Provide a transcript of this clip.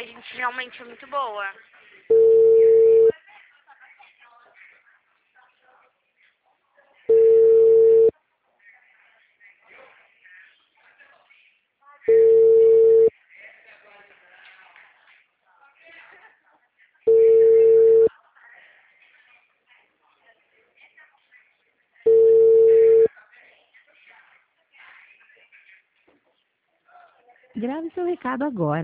A gente realmente é muito boa. Grave seu recado agora.